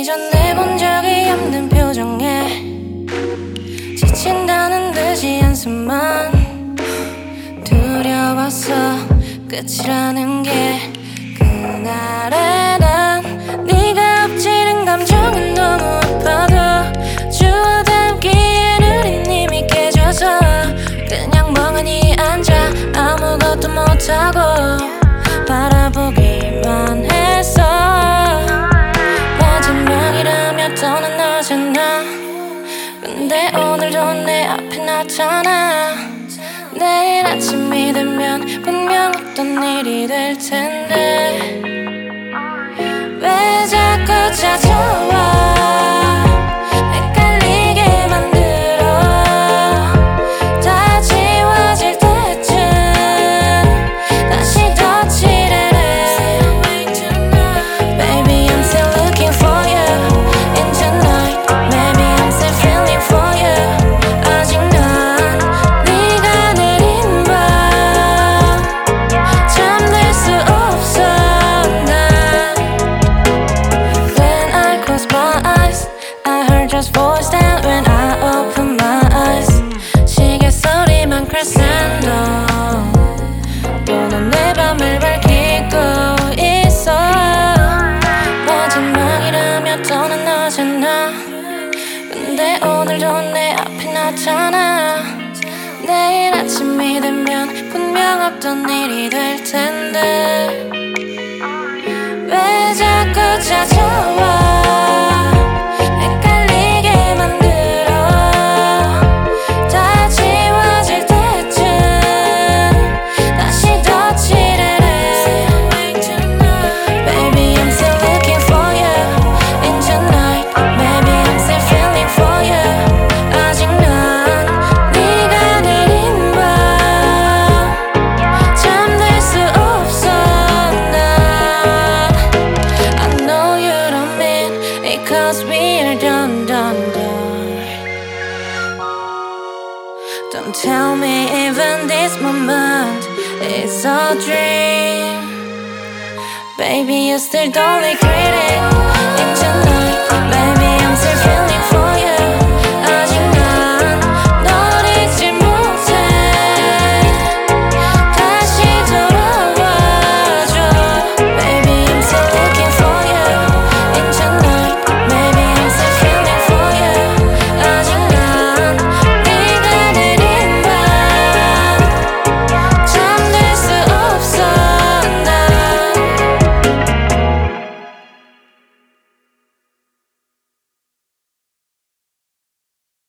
전에 본 적이 없는 표정에 지친다는 듯이 한숨만 두려웠어. 끝이라는 게 그날의 난 네가 엎지른 감정은 너무 아파도 주워 담기엔 우린 이미 깨져서 그냥 멍하니 앉아 아무것도 못하고 바라보기만 했어. 마지막이라며 떠나나잖아. 근데 오늘도 내 앞에 나타나. 내일 아침이 되면 분명 어떤 일이 될 텐데 왜 자꾸 찾아와 헷갈리게 만들어. 다 지워질 때쯤 다시 더 칠해내. Baby I'm still looking for you in tonight. Maybe I'm still feeling for you. 아직 난 네가 내린 밤 잠들 수 없어. 난 When I close my eyes I heard your voice. Then when I open my eyes 시계 소리만 crescendo. 또는 내 밤을 밝히고 있어. 마지막이라며 떠나나잖아. 근데 오늘도 내 앞에 나타나. 내일 아침이 되면 분명 없던 일이 될 텐데 왜 자꾸 찾아와 헷갈리게 만들어. 다 지워질 때쯤 다시 더 칠해내. Baby I'm still looking for you in tonight. Maybe I'm still feeling for you. 아직 난 네가 내린 밤 잠들 수 없어. 난 I know you don't mean it cause we're done. Don't tell me even this moment is a dream. Baby you still don't regret it in tonight. Maybe I'm still feeling for